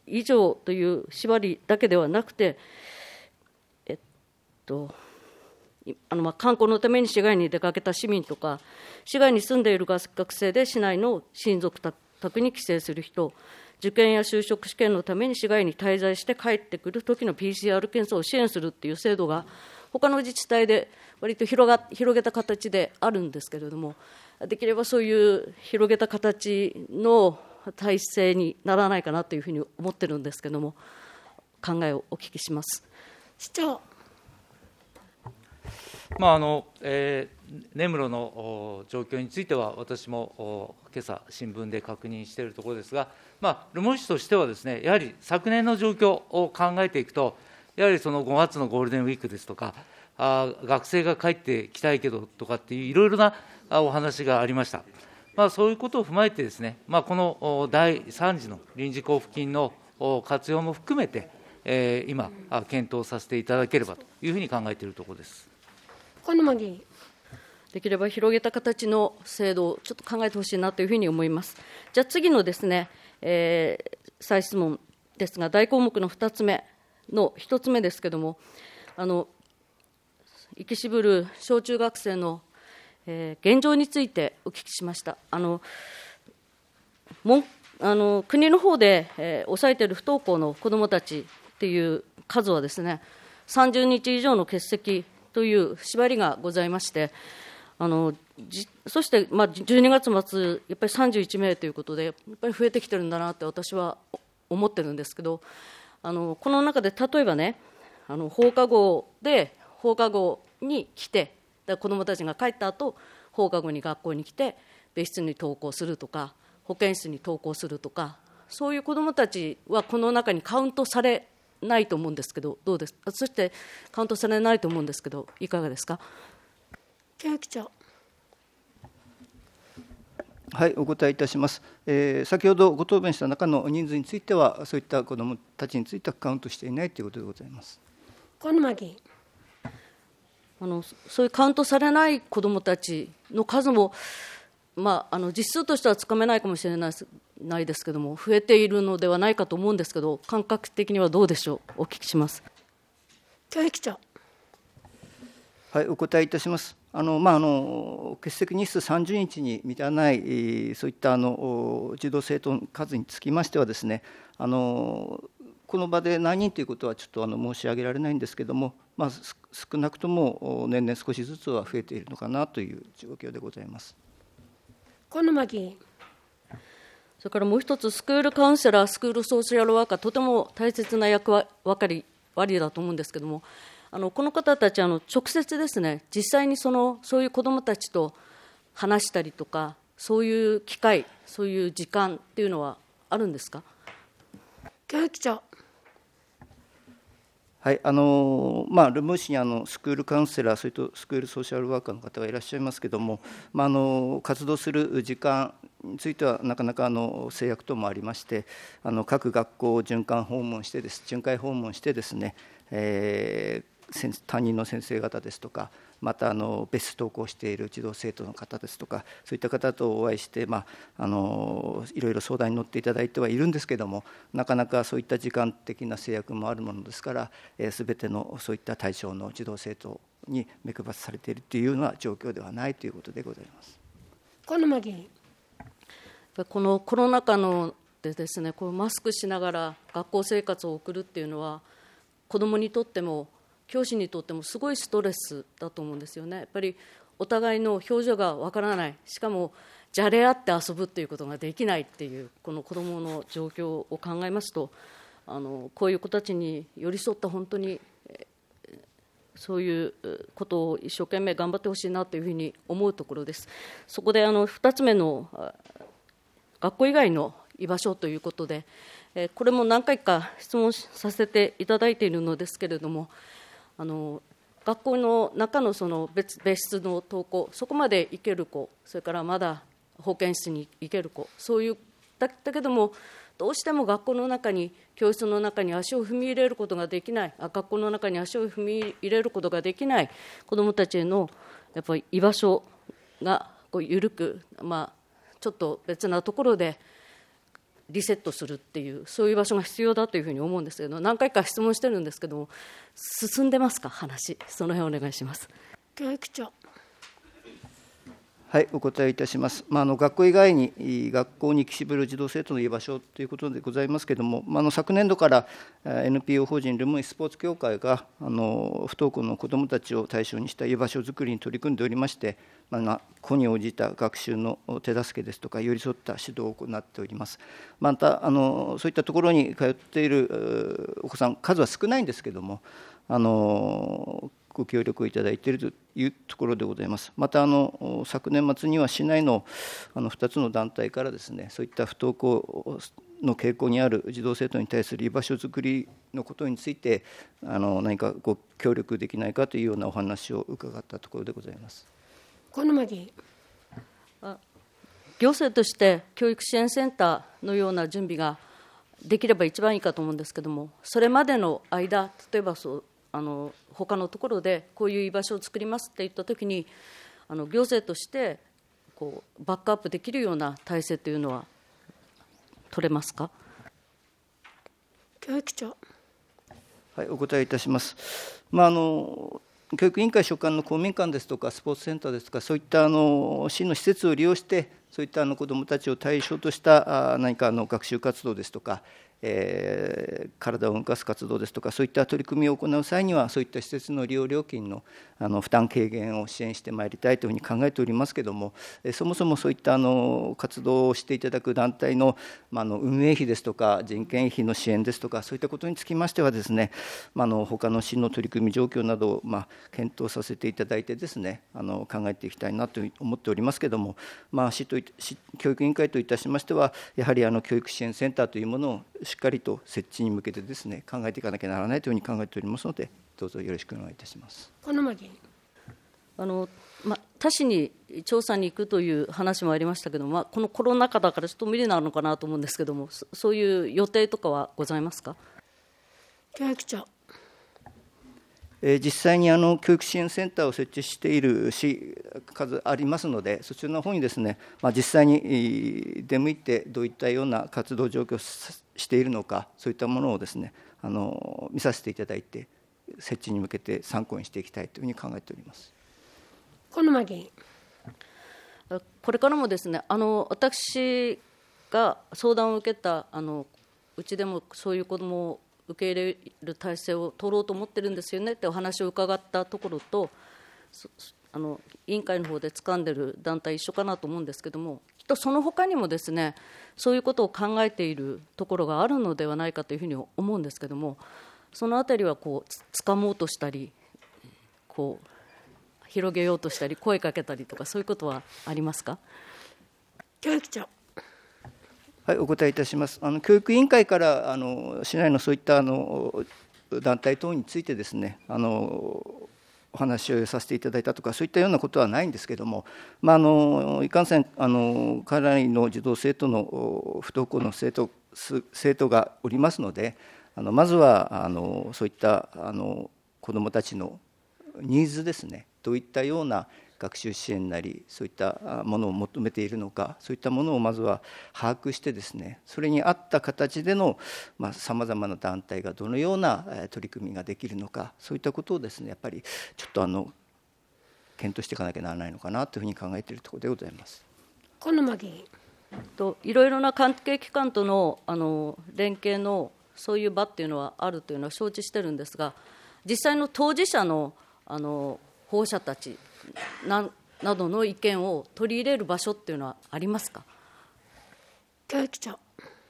以上という縛りだけではなくて、えっと、あのまあ観光のために市外に出かけた市民とか、市外に住んでいる学生で市内の親族宅に帰省する人、受験や就職試験のために市外に滞在して帰ってくるときの ピーシーアール 検査を支援するという制度が、他の自治体で割と広が広げた形であるんですけれども、できればそういう広げた形の体制にならないかなというふうに思ってるんですけれども、考えをお聞きします。 市長。 まああのえー、根室の状況については、私も今朝、新聞で確認しているところですが、まあ、留萌市としてはですね、やはり昨年の状況を考えていくと、やはりそのごがつのゴールデンウィークですとか、あ学生が帰ってきたいけどとかっていう、いろいろなお話がありました。まあ、そういうことを踏まえてですね、まあ、このだいさん次の臨時交付金の活用も含めて、えー、今、検討させていただければというふうに考えているところです。 小沼議員。 できれば広げた形の制度をちょっと考えてほしいなというふうに思います。じゃあ次のですね、えー、再質問ですが、大項目のふたつめのひとつめですけれども、あの生きしぶる小中学生の、えー、現状についてお聞きしました。あのもあの国の方で、えー、抑えている不登校の子どもたちっていう数はですね、さんじゅうにち以上の欠席という縛りがございまして、あのじそして、まあ、じゅうにがつ末、やっぱりさんじゅういちめいということで、やっぱり増えてきてるんだなって私は思ってるんですけど、あのこの中で例えばね、あの放課後で放課後に来て、子どもたちが帰った後放課後に学校に来て、別室に登校するとか、保健室に登校するとか、そういう子どもたちはこの中にカウントされないと思うんですけど、どうですか。そしてカウントされないと思うんですけど、いかがですか。 教育長。 はい、お答えいたします。えー、先ほどご答弁した中の人数については、そういった子どもたちについてはカウントしていないということでございます。 小沼議員。 あのそういうカウントされない子どもたちの数も、まあ、あの実数としてはつかめないかもしれないないですけども、増えているのではないかと思うんですけど、感覚的にはどうでしょう。お聞きします。 教育長。 はい、お答えいたします。あのまあ、あの欠席日数さんじゅうにちに満たない、そういったあの児童生徒の数につきましてはですね、あのこの場で何人ということはちょっとあの申し上げられないんですけれども、まあ、少なくとも年々少しずつは増えているのかなという状況でございます。 小沼議員。 それからもう一つ、スクールカウンセラー、スクールソーシャルワーカー、とても大切な役割だと思うんですけれども、あのこの方たちあの直接ですね、実際にそのそういう子どもたちと話したりとか、そういう機会、そういう時間っていうのはあるんですか。 教育長。 はいあのまあ、留萌市にあのスクールカウンセラー、それとスクールソーシャルワーカーの方がいらっしゃいますけれども、まあ、あの活動する時間についてはなかなかあの制約等もありまして、あの各学校を巡回訪問してです巡回訪問してですね、えー担任の先生方ですとか、またあの別室登校している児童生徒の方ですとか、そういった方とお会いして、まあ、あのいろいろ相談に乗っていただいてはいるんですけれども、なかなかそういった時間的な制約もあるものですから、すべてのそういった対象の児童生徒に目配されているというような状況ではないということでございます。 小沼議員。 このコロナ禍のでですね、こうマスクしながら学校生活を送るっていうのは、子どもにとっても教師にとってもすごいストレスだと思うんですよね。やっぱりお互いの表情がわからない、しかもじゃれ合って遊ぶっていうことができないっていう、この子どもの状況を考えますと、あのこういう子たちに寄り添った本当にそういうことを一生懸命頑張ってほしいなというふうに思うところです。そこであのふたつめの学校以外の居場所ということで、これも何回か質問させていただいているのですけれども、あの学校の中のその 別, 別室の登校、そこまで行ける子、それからまだ保健室に行ける子、そういうだったけども、どうしても学校の中に、教室の中に足を踏み入れることができない、あ学校の中に足を踏み入れることができない子どもたちへのやっぱり居場所がこう緩く、まあ、ちょっと別なところでリセットするっていう、そういう場所が必要だというふうに思うんですけど、何回か質問してるんですけども、進んでますか、話、その辺お願いします。 教育長。 はい、お答えいたします。まあ、あの学校以外に、学校に岸辺る児童生徒の居場所ということでございますけれども、まあ、あの昨年度から エヌピーオー 法人ルムイスポーツ協会があの不登校の子どもたちを対象にした居場所づくりに取り組んでおりまして、まあ、個に応じた学習の手助けですとか、寄り添った指導を行っております。またあの、そういったところに通っているお子さん、数は少ないんですけれども、あのご協力をいただいているというところでございます。またあの昨年末には市内のあのふたつの団体からですね、そういった不登校の傾向にある児童生徒に対する居場所づくりのことについて、あの何かご協力できないかというようなお話を伺ったところでございます。 小沼議員。 行政として教育支援センターのような準備ができれば一番いいかと思うんですけれども、それまでの間、例えばそうあの他のところでこういう居場所を作りますって言ったときに、あの行政としてこうバックアップできるような体制というのは取れますか。 教育長。 はい、お答えいたします。まあ、あの教育委員会所管の公民館ですとかスポーツセンターですとか、そういったあの市の施設を利用して、そういったあの子どもたちを対象とした何かあの学習活動ですとか、えー、体を動かす活動ですとか、そういった取り組みを行う際には、そういった施設の利用料金の、あの負担軽減を支援してまいりたいというふうに考えておりますけれども、そもそもそういったあの活動をしていただく団体の、まあ、あの運営費ですとか、人件費の支援ですとか、そういったことにつきましてはですね、まあ、あの他の市の取り組み状況などを、まあ、検討させていただいてですね、あの考えていきたいなと思っておりますけれども、まあ、市と市教育委員会といたしましては、やはりあの教育支援センターというものをしっかりと設置に向けてですね、考えていかなきゃならないというふうに考えておりますので、どうぞよろしくお願いいたします。 小沼議員。 あの、ま、他市に調査に行くという話もありましたけども、まあ、このコロナ禍だからちょっと無理なのかなと思うんですけども、そ、そういう予定とかはございますか。 教育長。 実際にあの教育支援センターを設置している市数ありますので、そちらの方にですね、まあ、実際に出向いてどういったような活動状況をしているのか、そういったものをですね、あの見させていただいて、設置に向けて参考にしていきたいというふうに考えております。 小沼議員。 これからもですね、あの私が相談を受けたあのうちでもそういう子どもを受け入れる体制を取ろうと思ってるんですよねってお話を伺ったところと、あの委員会の方で掴んでる団体一緒かなと思うんですけども、きっとその他にもですね、そういうことを考えているところがあるのではないかというふうに思うんですけども、そのあたりはこうつかもうとしたり、こう広げようとしたり、声かけたりとか、そういうことはありますか。 教育長。 はい、お答えいたします。あの教育委員会からあの市内のそういったあの団体等についてですね、あのお話をさせていただいたとか、そういったようなことはないんですけれども、まあ、あのいかんせんあのかなりの児童生徒の不登校の生徒生徒がおりますので、あのまずはあのそういったあの子どもたちのニーズですね、どういったような学習支援なり、そういったものを求めているのか、そういったものをまずは把握してですね、それに合った形でのさまざまな団体がどのような取り組みができるのか、そういったことをですね、やっぱりちょっとあの検討していかなきゃならないのかなというふうに考えているところでございます。 小沼議員。 といろいろな関係機関との、あの連携のそういう場っていうのはあるというのは承知してるんですが、実際の当事者の、あの保護者たち な, などの意見を取り入れる場所っていうのはありますか。 教育長。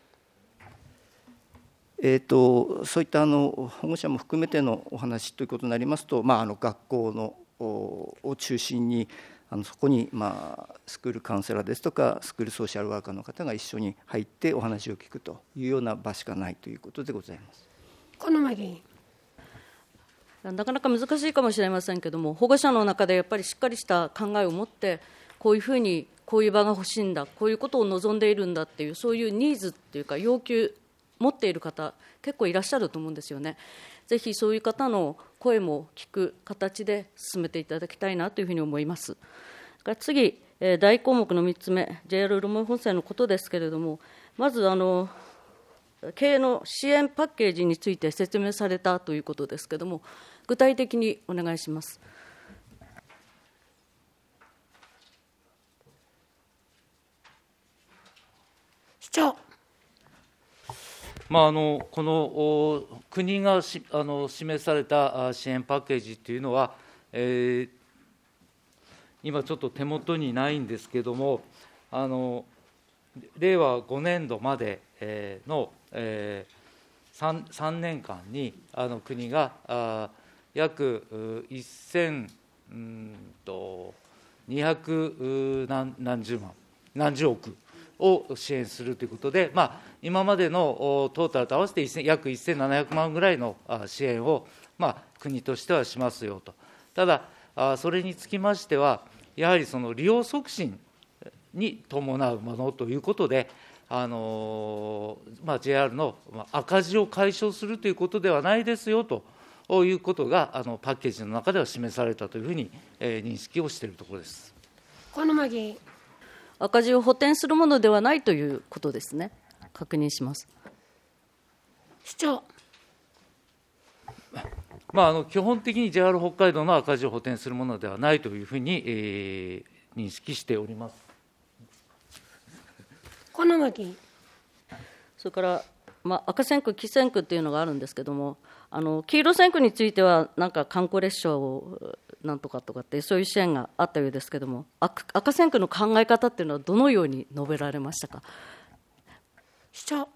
えー、とそういったあの保護者も含めてのお話ということになりますと、まあ、あの学校のを中心にあのそこに、まあ、スクールカウンセラーですとかスクールソーシャルワーカーの方が一緒に入ってお話を聞くというような場しかないということでございます。 小沼議員。 なかなか難しいかもしれませんけれども、保護者の中でやっぱりしっかりした考えを持って、こういうふうにこういう場が欲しいんだ、こういうことを望んでいるんだっていう、そういうニーズっていうか要求持っている方結構いらっしゃると思うんですよね。ぜひそういう方の声も聞く形で進めていただきたいなというふうに思います。次、大項目のみっつめ、ジェイアール 留萌本線のことですけれども、 まずあの、経営の支援パッケージについて説明されたということですけれども、具体的にお願いします。 市長。 まあ、あのこの国がしあの示された支援パッケージというのは、えー、今ちょっと手元にないんですけれども、あのれいわごねんどまでの、えー、3, さんねんかんにあの国があ約せんにひゃく何、何十万、何十億を支援するということで、まあ、今までのトータルと合わせて約せんななひゃくまんぐらいの支援を、まあ、国としてはしますよと。ただ、それにつきましては、やはりその利用促進に伴うものということで、あのまあ、ジェイアール の赤字を解消するということではないですよということが、あのパッケージの中では示されたというふうに、えー、認識をしているところです。 小沼議員。 赤字を補填するものではないということですね。確認します。 市長。 まあ、あの基本的に ジェイアール 北海道の赤字を補填するものではないというふうに、えー、認識しております。 小沼議員。 それから、まあ、赤線区、黄線区というのがあるんですけれども、あの黄色線区については、なんか観光列車をなんとかとかって、そういう支援があったようですけれども、赤, 赤線区の考え方っていうのは、どのように述べられましたか。 市長。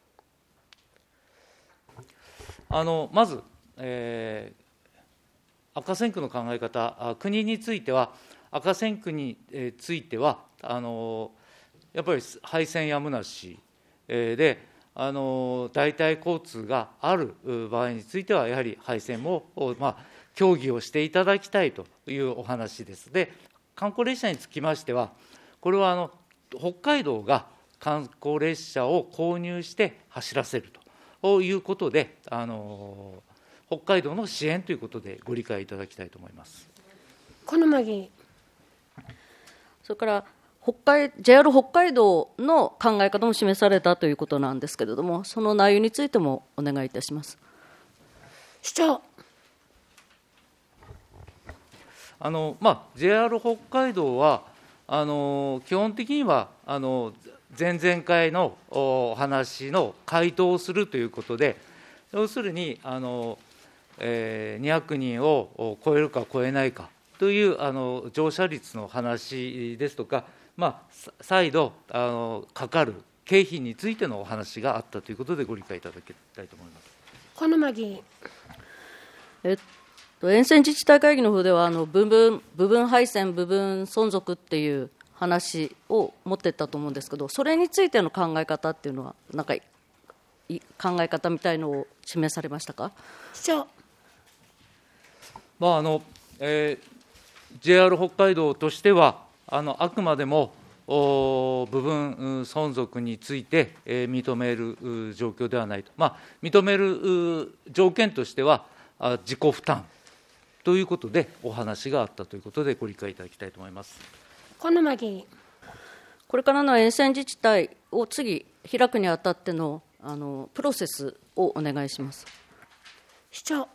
あのまず、えー、赤線区の考え方、国については、赤線区については、あのやっぱり廃線やむなしで、あの代替交通がある場合については、やはり廃線も、まあ、協議をしていただきたいというお話です。で、観光列車につきましては、これはあの北海道が観光列車を購入して走らせるということで、あの北海道の支援ということでご理解いただきたいと思います。 小沼議員。 それから北海 ジェイアール 北海道の考え方も示されたということなんですけれども、その内容についてもお願いいたします。 市長。 あのまあ、ジェイアール 北海道はあの基本的にはあの前々回のお話の回答をするということで、要するにあの、えー、にひゃくにんを超えるか超えないかというあの乗車率の話ですとか、まあ、再度あのかかる経費についてのお話があったということでご理解いただきたいと思います。 小沼議員。 えっと、沿線自治体会議の方ではあの部分、部分廃線、部分存続っていう話を持っていったと思うんですけど、それについての考え方っていうのは、なんか考え方みたいのを示されましたか。 市長。 まああのえー、ジェイアール 北海道としては、あのあくまでも部分存続について、えー、認める状況ではないと、まあ、認める条件としては、自己負担ということで、お話があったということで、ご理解いただきたいと思います。 小沼議員。 これからの沿線自治体を次、開くにあたっての、あのプロセスをお願いします。 市長。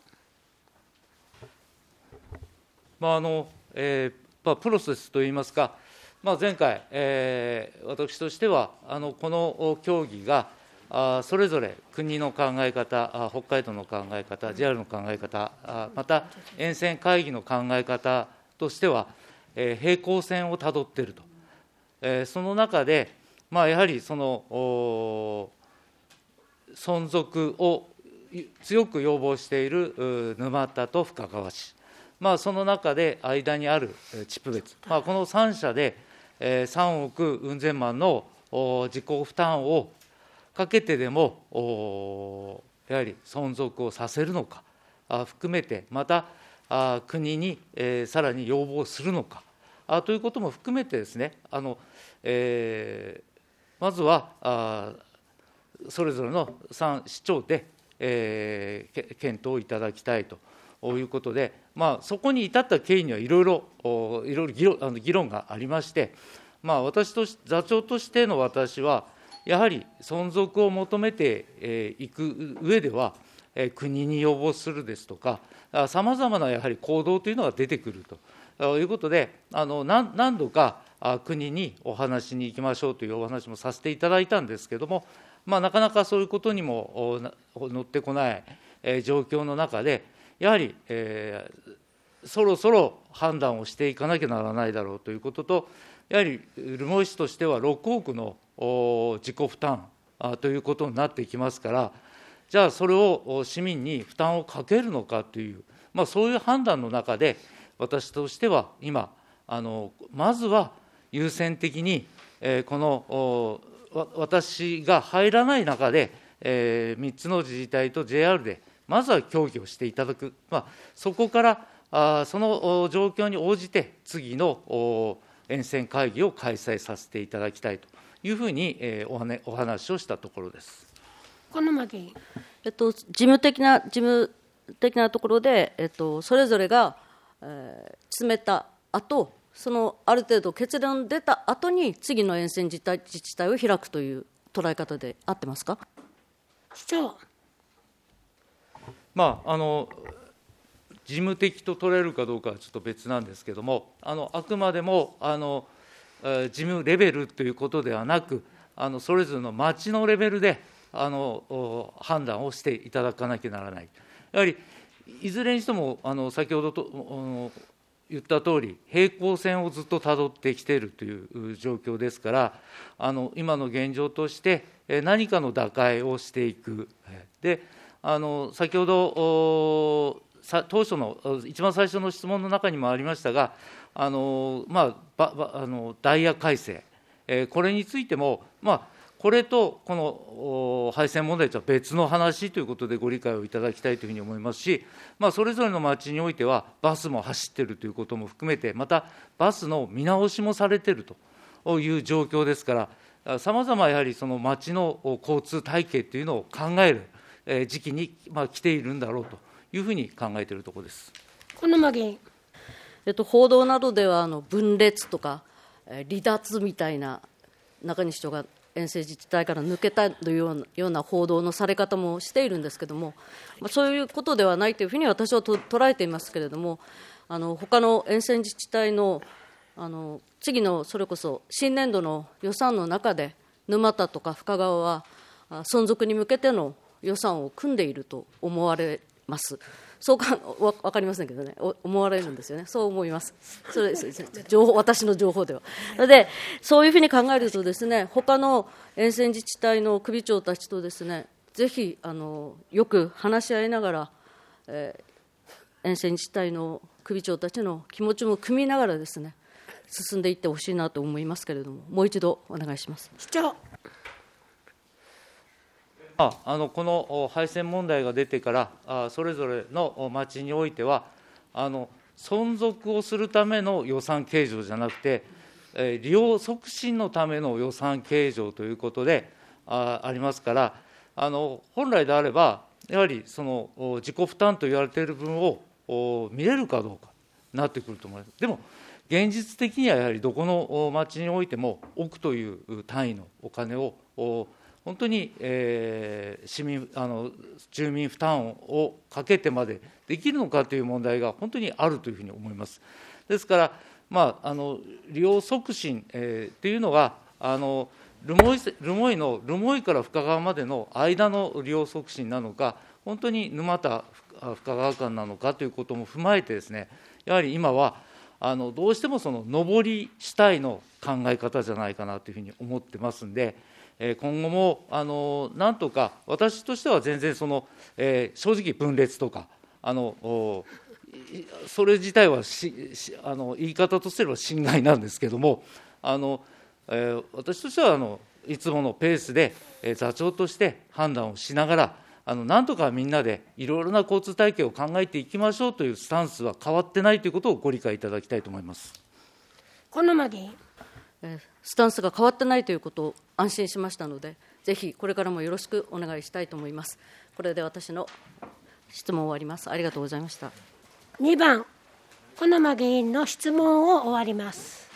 まああのえーまあ、プロセスといいますか、まあ、前回、えー、私としては、あのこの協議があそれぞれ国の考え方、あ北海道の考え方、ジェイアール の考え方、あまた沿線会議の考え方としては、えー、平行線をたどっていると、えー、その中で、まあ、やはりその存続を強く要望している沼田と深川市、まあ、その中で間にある地区別、まあ、このさん社でさんおくうん千万の自己負担をかけてでも、やはり存続をさせるのか含めて、また国にさらに要望するのかということも含めてですね、あの、えー、まずはそれぞれのさん市町で、えー、検討いただきたいということで、まあ、そこに至った経緯にはいろいろいろいろ議論、あの議論がありまして、まあ、私とし座長としての私は、 やはり存続を求めていく上では、国に要望するですとか、さまざまなやはり行動というのが出てくるということで、あの何何度か国にお話しに行きましょうというお話もさせていただいたんですけれども、まあ、なかなかそういうことにも乗ってこない状況の中で、やはり、えー、そろそろ判断をしていかなきゃならないだろうということと、やはり留萌市としてはろくおくの自己負担ということになってきますから、じゃあそれを市民に負担をかけるのかという、まあ、そういう判断の中で、私としては今、あのまずは優先的に、えー、この私が入らない中で、えー、みっつの自治体と ジェイアール で、まずは協議をしていただく、まあ、そこからあその状況に応じて、次の沿線会議を開催させていただきたいというふうに、えー、お, は、ね、お話をしたところです。 小沼議員。 えっと、事務的な、事務的なところで、えっと、それぞれが、えー、詰めた後、そのある程度結論出た後に次の沿線自治体、自治体を開くという捉え方で合ってますか。 市長。 まあ、あの事務的と取れるかどうかはちょっと別なんですけれども、あのあくまでもあの事務レベルということではなく、あのそれぞれの町のレベルであの判断をしていただかなきゃならない。やはりいずれにしても、あの先ほどと言ったとおり、平行線をずっとたどってきているという状況ですから、あの今の現状として何かの打開をしていく。で、あの先ほど当初の一番最初の質問の中にもありましたが、あのまあ、ばばあのダイヤ改正、えー、これについても、まあ、これとこの廃線問題とは別の話ということでご理解をいただきたいというふうに思いますし、まあ、それぞれの町においては、バスも走っているということも含めて、またバスの見直しもされているという状況ですから、さまざまやはりその町の交通体系というのを考える時期に、まあ、来ているんだろうというふうに考えているところです。 小沼議員。 えっと、報道などではあの分裂とか、えー、離脱みたいな、中西市長が沿線自治体から抜けたというような報道のされ方もしているんですけれども、まあ、そういうことではないというふうに私はと捉えていますけれども、あの他の沿線自治体の、あの次のそれこそ新年度の予算の中で、沼田とか深川は存続に向けての予算を組んでいると思われます。そうかわ分かりませんけどね、思われるんですよね。そう思います。それ情報、私の情報では。で、そういうふうに考えるとですね、他の沿線自治体の首長たちとですね、ぜひあのよく話し合いながら、えー、沿線自治体の首長たちの気持ちも汲みながらですね、進んでいってほしいなと思いますけれども、もう一度お願いします。 市長。 あのこの廃線問題が出てから、あそれぞれの町においては、あの存続をするための予算計上じゃなくて、えー、利用促進のための予算計上ということで あ, ありますから、あの本来であれば、やはりその自己負担と言われている分を見れるかどうかなってくると思います。でも現実的にはやはりどこの町においても億という単位のお金を本当に、えー、市民あの住民負担をかけてまでできるのかという問題が本当にあるというふうに思います。ですから、まあ、あの利用促進、えー、というのがあの留萌、留萌の留萌から深川までの間の利用促進なのか、本当に沼田深川間なのかということも踏まえてですね、やはり今はあのどうしてもその上り主体の考え方じゃないかなというふうに思ってますんで、今後もあのなんとか、私としては全然その、えー、正直分裂とか、あのそれ自体はししあの言い方とすれば侵害なんですけれども、あの、えー、私としてはあのいつものペースで、えー、座長として判断をしながら、あのなんとかみんなでいろいろな交通体系を考えていきましょうというスタンスは変わってないということをご理解いただきたいと思います。 小沼議員。 スタンスが変わってないということを安心しましたので、ぜひこれからもよろしくお願いしたいと思います。これで私の質問を終わります。ありがとうございました。 にばん、小沼議員の質問を終わります。